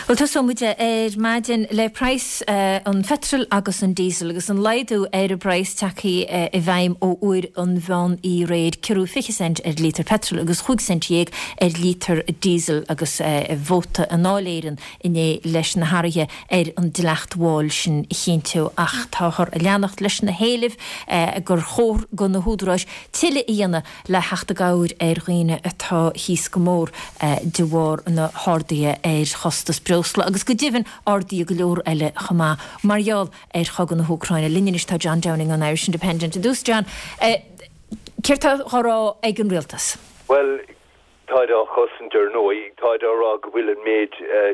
Well tá somuide maidin le price an petrol agus an diesel agus an leidú a price taí I bhaim ó uair an bhean I réid cirú 50 cent lítr petrol agus 5 cent lítr diesel agus bhóta an áléiran iné leis na hairthe an dileachtháil sin chéintú ach táthar a leannacht leis na héileh gur chór go na húdráis tiile íana le heachta gáir roiine atá híos go mór de bhór na hádaí chostas brosla agus go divan ardí go leor eile chamá marall chagan na Húcraine línis tá John Downing an Irish Independent dús John Ceirtá chorá ag an rialtas? Well, táidá chosantar nói, táidá rá go bhfuil an méid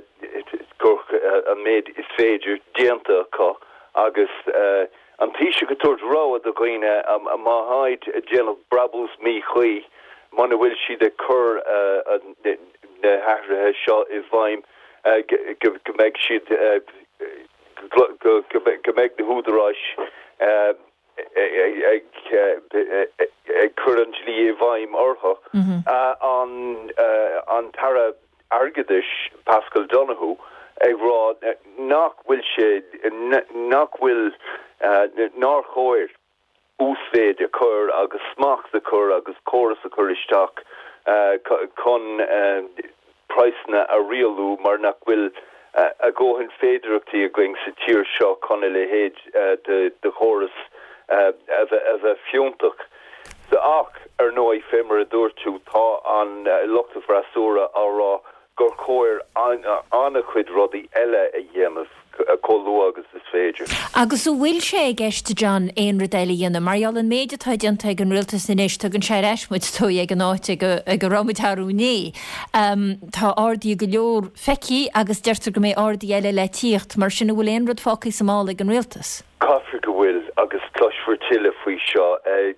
is féidir déanta cá agus an tíise go tuairt rá a gcuine a má haid déanamh brabús mí chuí mana bhfuil siad a chur na háirithe seo I bhaim go méid siad go méid na húdaráis ag churann lí I bhaim ortha an tara argadis Pascal Donoghue ag rá nach bhfuil ná chóir úsféid a chur agus smach a chur agus choras a chur isteach chun praisna a rialú mar nach bhfuil a ggóhann féidireachtaí a going sa tír seo chuna le héad de choras a bheith fiúntach. So ach nói fémar a dúirtú tá an luchta frasúra árá gur chóir anna chuid rudaí eile a dhéanamh colú agus is féidir. Agus bhfuil sé gceiste John éon rudaile dhéanamh marall an méide tá dianta ag an rialtas in éis tugann sé eismuid tóí ag an áit ag go rámitarú ní. Tá ardaí go leor feici agus deirtar go mé ardaí eile le tíocht mar sin bhfuil éon rud fácaí Somála ag an rialtas. Caithfir go bhfuil agus cloisfir tiile faoi seo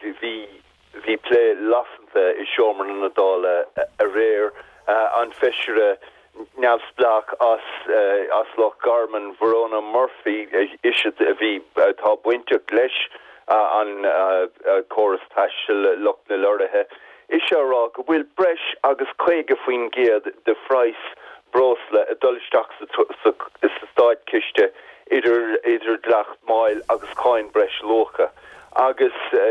bhí plé lasanta I seomar na dála a réir an feisire neamsblach as Loch Garman Verona Murphy isisiid a bhí tá buinte leis an choras taiisiil Loch na Loirithe. Is se rá go bhfuil breis agus chuige faoin géad de phrais brosla a dulteach sa stáid ciste idir dlacht máil agus cáin breis lócha. Agus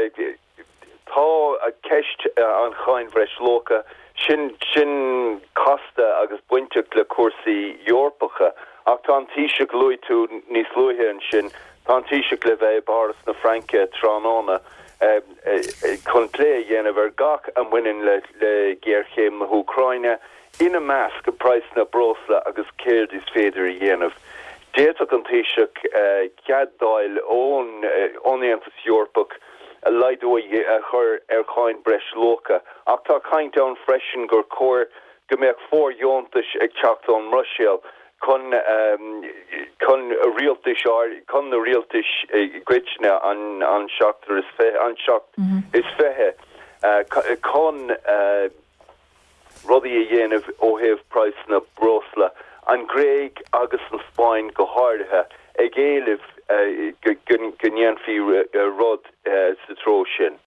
tá a ceist an cháin breis lócha sin costa agus buinte le cuasaí Eorpacha ach tá tíise luú tú níos luithe an sin tá tíise le bheith baras na Franke Tránóna chun lé dhéanamh gach an bhaineann le géarchéim na Húcraine ina meas go price na brosla agus céir is féidir a dhéanamh. Déach an tíise ceaddáil ónéantas Eorpach a leidói a chur cháin breis lócha ach tá chaint an freisin gur chóir go méid fór jóntas ag teacht an Russial chun a rialtas chun na rialtas gritne an seachtar is fé an seacht is fethe chun rudaí a dhéanamh ó héamh price na brosla an Gréig agus an Spáin go háirithe ag éileh gnéanfaí rud sa tró sin.